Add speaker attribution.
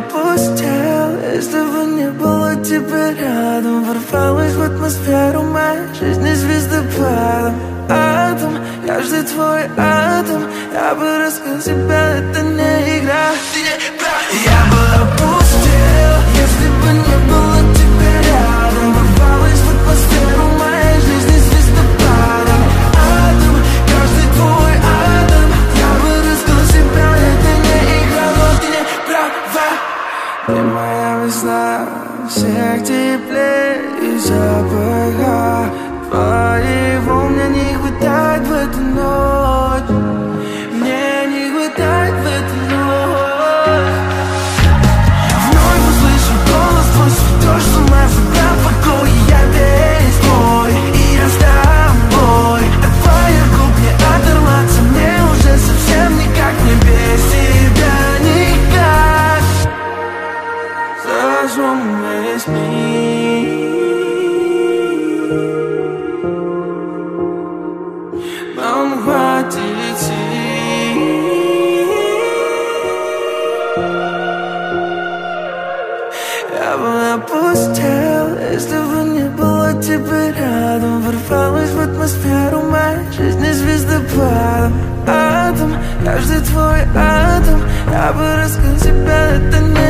Speaker 1: опустел, если бы не было тебя рядом. Ворвалась в атмосферу моей жизни звездопадом. Атом, каждый твой атом, я бы раскрыл себя, это не игра. Я бы опустел, если бы не было тебя рядом. Ворвалась в атмосферу моей жизни звездопадом. Атом, каждый твой атом, я бы раскрыл себя, это не игра, но ты не права. Ты моя весна, всех теплее и запаха твоего мне не хватает в эту ночь. Мне не хватает в эту ночь. Вновь услышу голос твой, сведешь с ума, забрав покой. Я весь твой, и я с тобой. От твоих губ не оторваться, мне уже совсем никак. Не без тебя никак. Зажжем весь мир, нам хватит сил. Я бы опустел, если бы не было тебя рядом. Ворвалась в атмосферу моей жизни звездопадом. Атом, каждый твой атом, я бы раскрыл себя, это не